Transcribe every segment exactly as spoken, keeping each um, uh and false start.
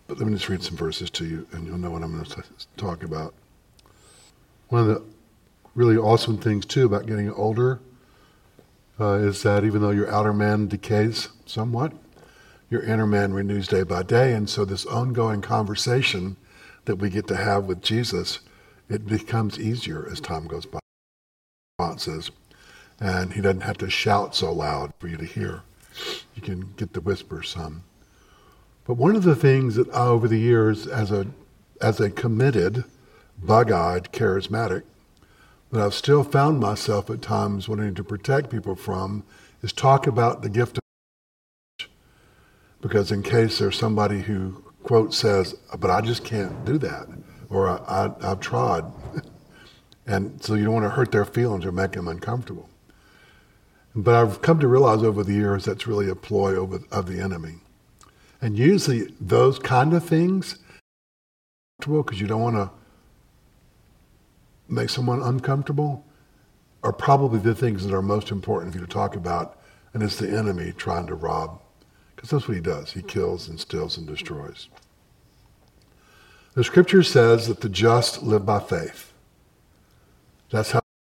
But let me just read some verses to you, and you'll know what I'm going to talk about. One of the really awesome things, too, about getting older uh, is that even though your outer man decays somewhat, your inner man renews day by day. And so this ongoing conversation that we get to have with Jesus, it becomes easier as time goes by. Says, and he doesn't have to shout so loud for you to hear. You can get to whisper some. But one of the things that I, over the years, as a as a committed, bug-eyed charismatic, that I've still found myself at times wanting to protect people from is talk about the gift of, because in case there's somebody who, quote, says, but I just can't do that, or I, I, I've tried. And so you don't want to hurt their feelings or make them uncomfortable. But I've come to realize over the years that's really a ploy over, of the enemy. And usually those kind of things, because you don't want to make someone uncomfortable, are probably the things that are most important for you to talk about, and it's the enemy trying to rob. Because that's what he does. He kills and steals and destroys. The scripture says that the just live by faith. That's how,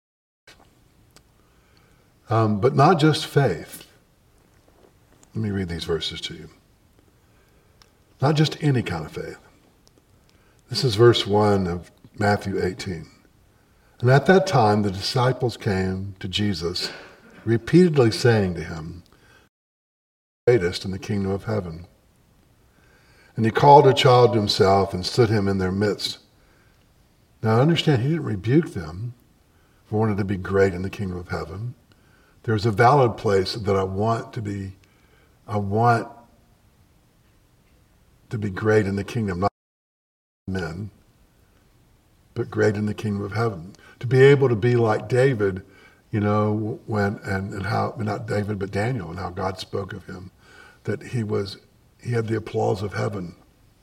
um, but not just faith. Let me read these verses to you. Not just any kind of faith. This is verse one of Matthew eighteen. And at that time the disciples came to Jesus, repeatedly saying to him, greatest in the kingdom of heaven. And he called a child to himself and stood him in their midst. Now understand, he didn't rebuke them for wanting to be great in the kingdom of heaven. There's a valid place that I want to be, I want to be great in the kingdom, not men, but great in the kingdom of heaven. To be able to be like David, you know, when, and, and how, not David, but Daniel, and how God spoke of him, that he was, he had the applause of heaven.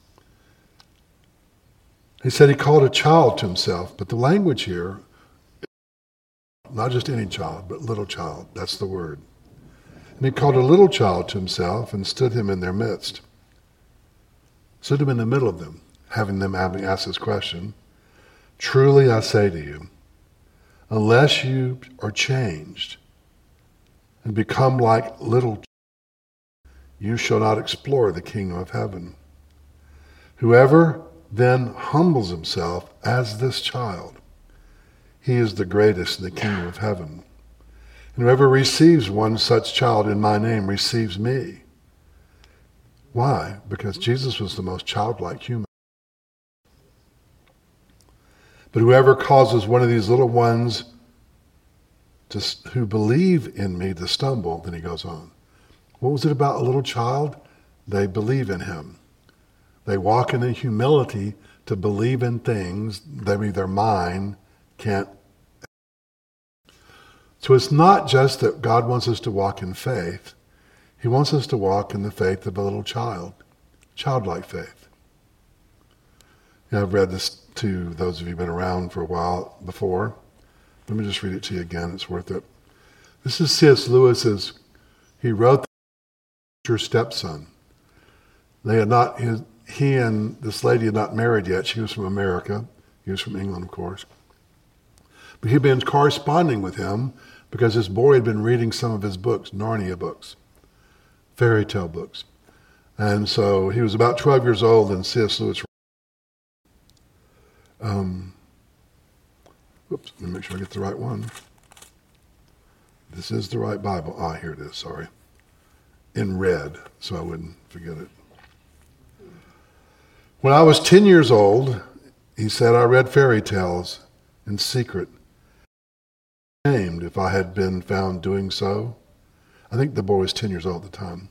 He said he called a child to himself, but the language here, not just any child, but little child, that's the word. And he called a little child to himself and stood him in their midst. Stood him in the middle of them, having them having asked this question. Truly I say to you, unless you are changed and become like little children, you shall not explore the kingdom of heaven. Whoever then humbles himself as this child, he is the greatest in the kingdom of heaven. And whoever receives one such child in my name receives me. Why? Because Jesus was the most childlike human. But whoever causes one of these little ones to, who believe in me to stumble, then he goes on. What was it about a little child? They believe in him. They walk in the humility to believe in things that maybe their mind can't. So it's not just that God wants us to walk in faith. He wants us to walk in the faith of a little child, childlike faith. You know, I've read this to those of you who've been around for a while before. Let me just read it to you again. It's worth it. This is C S Lewis's, he wrote your stepson. They had not, his, he and this lady had not married yet. She was from America. He was from England, of course. But he'd been corresponding with him because this boy had been reading some of his books, Narnia books, fairy tale books. And so he was about twelve years old, and C S Lewis, um, whoops, let me make sure I get the right one. This is the right Bible. Ah, here it is, sorry. In red, so I wouldn't forget it. When I was ten years old, he said, I read fairy tales in secret. Ashamed if I had been found doing so. I think the boy was ten years old at the time.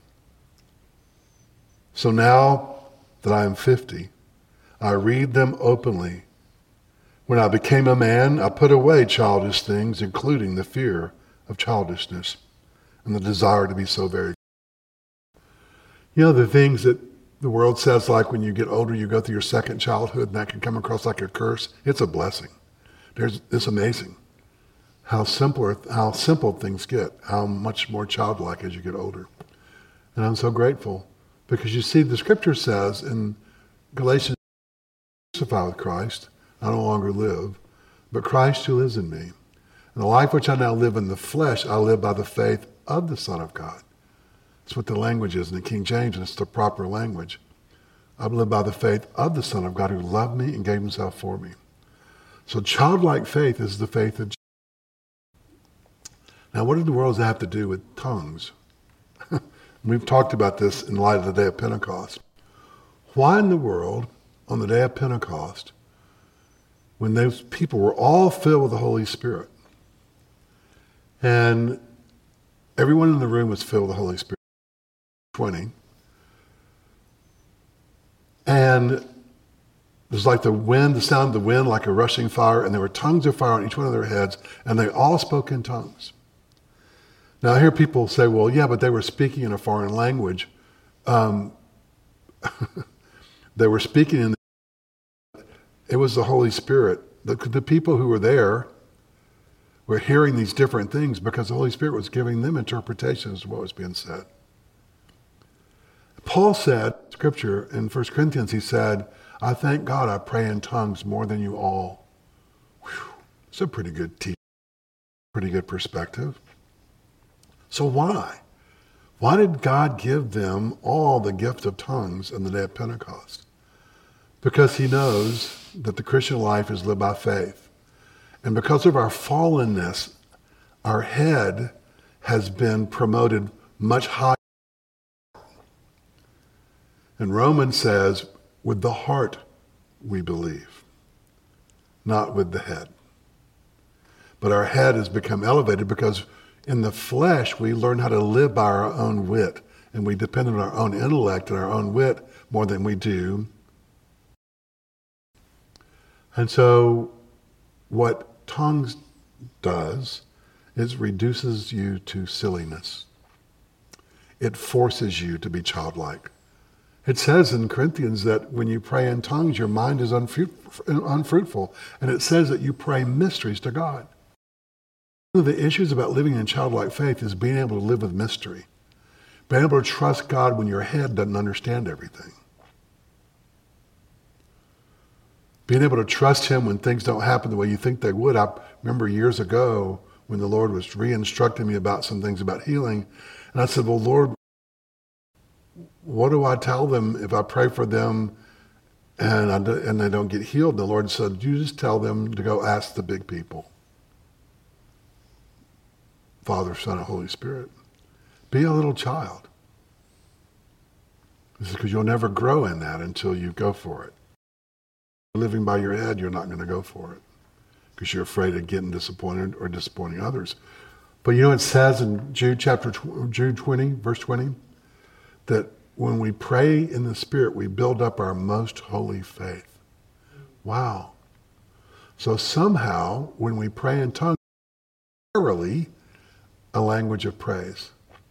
So now that I am fifty, I read them openly. When I became a man, I put away childish things, including the fear of childishness and the desire to be so very. You know, the things that the world says, like when you get older, you go through your second childhood, and that can come across like a curse. It's a blessing. There's, it's amazing how simple, how simple things get, how much more childlike as you get older. And I'm so grateful because you see, the scripture says in Galatians, crucified with Christ, I no longer live, but Christ who lives in me. And the life which I now live in the flesh, I live by the faith of the Son of God. That's what the language is in the King James, and it's the proper language. I live by the faith of the Son of God who loved me and gave himself for me. So childlike faith is the faith of Jesus. Now, what in the world does that have to do with tongues? We've talked about this in light of the day of Pentecost. Why in the world, on the day of Pentecost, when those people were all filled with the Holy Spirit, and everyone in the room was filled with the Holy Spirit, twenty, and it was like the wind, the sound of the wind, like a rushing fire, and there were tongues of fire on each one of their heads, and they all spoke in tongues. Now I hear people say, well, yeah, but they were speaking in a foreign language. Um, they were speaking in, the, it was the Holy Spirit. The, the people who were there were hearing these different things because the Holy Spirit was giving them interpretations of what was being said. Paul said, scripture in First Corinthians, he said, I thank God I pray in tongues more than you all. Whew. It's a pretty good teaching, pretty good perspective. So why? Why did God give them all the gift of tongues on the day of Pentecost? Because he knows that the Christian life is lived by faith. And because of our fallenness, our head has been promoted much higher. And Romans says, with the heart we believe, not with the head. But our head has become elevated because in the flesh, we learn how to live by our own wit, and we depend on our own intellect and our own wit more than we do. And so what tongues does is reduces you to silliness. It forces you to be childlike. It says in Corinthians that when you pray in tongues, your mind is unfruitful. And it says that you pray mysteries to God. One of the issues about living in childlike faith is being able to live with mystery. Being able to trust God when your head doesn't understand everything. Being able to trust him when things don't happen the way you think they would. I remember years ago when the Lord was re-instructing me about some things about healing. And I said, well, Lord, what do I tell them if I pray for them and, I do, and they don't get healed? And the Lord said, you just tell them to go ask the big people. Father, Son, and Holy Spirit. Be a little child. This is because you'll never grow in that until you go for it. Living by your head, you're not going to go for it because you're afraid of getting disappointed or disappointing others. But you know it says in Jude chapter Jude twenty, verse twenty, that when we pray in the Spirit, we build up our most holy faith. Wow. So somehow, when we pray in tongues, literally a language of praise.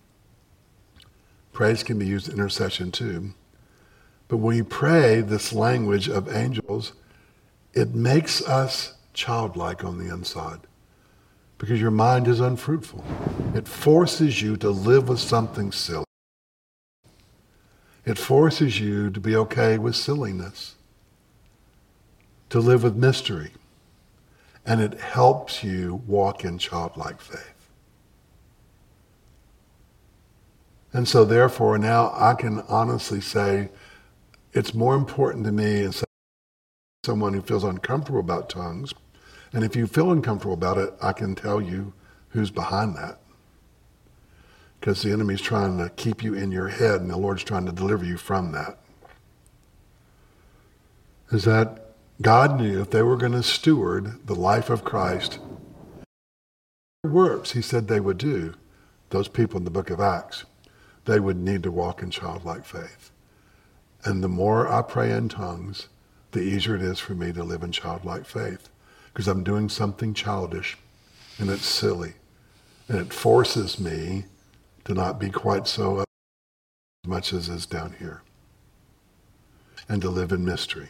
Praise can be used in intercession too. But when we pray this language of angels, it makes us childlike on the inside because your mind is unfruitful. It forces you to live with something silly. It forces you to be okay with silliness, to live with mystery, and it helps you walk in childlike faith. And so therefore now I can honestly say it's more important to me as someone who feels uncomfortable about tongues. And if you feel uncomfortable about it, I can tell you who's behind that. Because the enemy's trying to keep you in your head and the Lord's trying to deliver you from that. Is that God knew if they were going to steward the life of Christ, works he said they would do, those people in the book of Acts, they would need to walk in childlike faith. And the more I pray in tongues, the easier it is for me to live in childlike faith. Because I'm doing something childish, and it's silly. And it forces me to not be quite so up as much as is down here. And to live in mystery.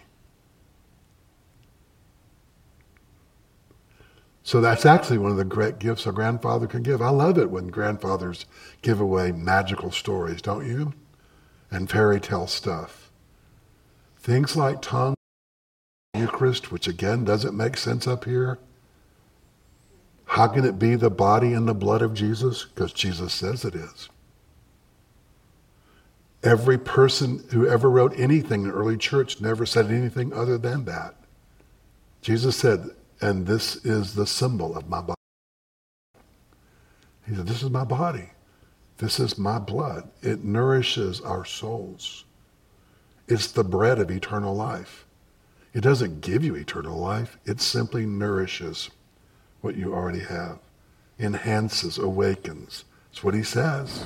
So that's actually one of the great gifts a grandfather can give. I love it when grandfathers give away magical stories, don't you? And fairy tale stuff. Things like tongue, Eucharist, which again doesn't make sense up here. How can it be the body and the blood of Jesus? Because Jesus says it is. Every person who ever wrote anything in the early church never said anything other than that. Jesus said, and this is the symbol of my body. He said, this is my body. This is my blood. It nourishes our souls. It's the bread of eternal life. It doesn't give you eternal life. It simply nourishes what you already have. Enhances, awakens. That's what he says.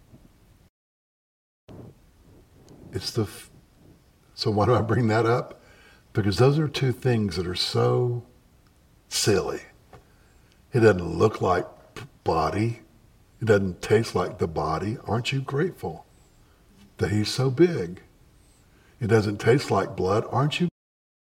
It's the, f- so why do I bring that up? Because those are two things that are so silly. It doesn't look like body. It doesn't taste like the body. Aren't you grateful that he's so big? It doesn't taste like blood. Aren't you?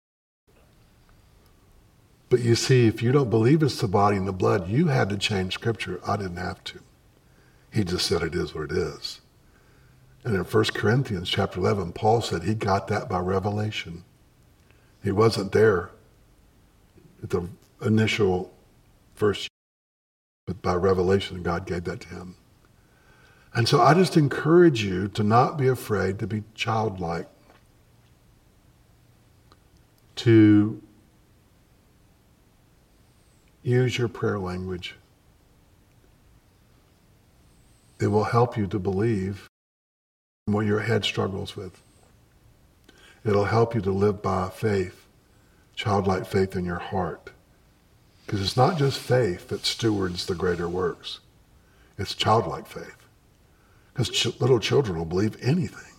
But you see, if you don't believe it's the body and the blood, you had to change Scripture. I didn't have to. He just said it is what it is. And in First Corinthians chapter eleven, Paul said he got that by revelation. He wasn't there at the initial first, but by revelation, God gave that to him. And so I just encourage you to not be afraid to be childlike, to use your prayer language. It will help you to believe what your head struggles with. It'll help you to live by faith, childlike faith in your heart. Because it's not just faith that stewards the greater works. It's childlike faith. Because ch- little children will believe anything.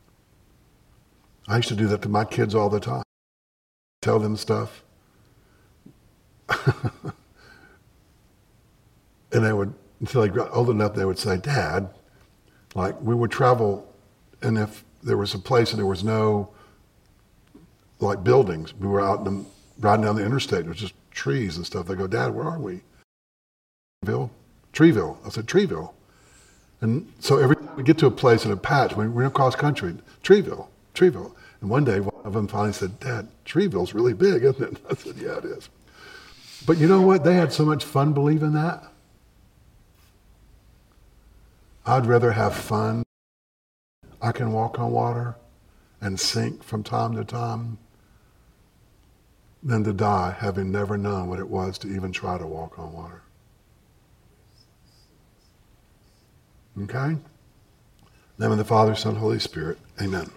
I used to do that to my kids all the time. Tell them stuff. And they would, until they got old enough, they would say, Dad, like we would travel, and if there was a place and there was no like buildings, we were out in the, riding down the interstate, it was just trees and stuff. They go, Dad, where are we? Treeville? Treeville. I said, Treeville. And so every time we get to a place in a patch, we went across country, Treeville, Treeville. And one day, one of them finally said, Dad, Treeville's really big, isn't it? I said, yeah, it is. But you know what? They had so much fun believing that. I'd rather have fun. I can walk on water and sink from time to time than to die having never known what it was to even try to walk on water. Okay? In the name of the Father, Son, Holy Spirit. Amen.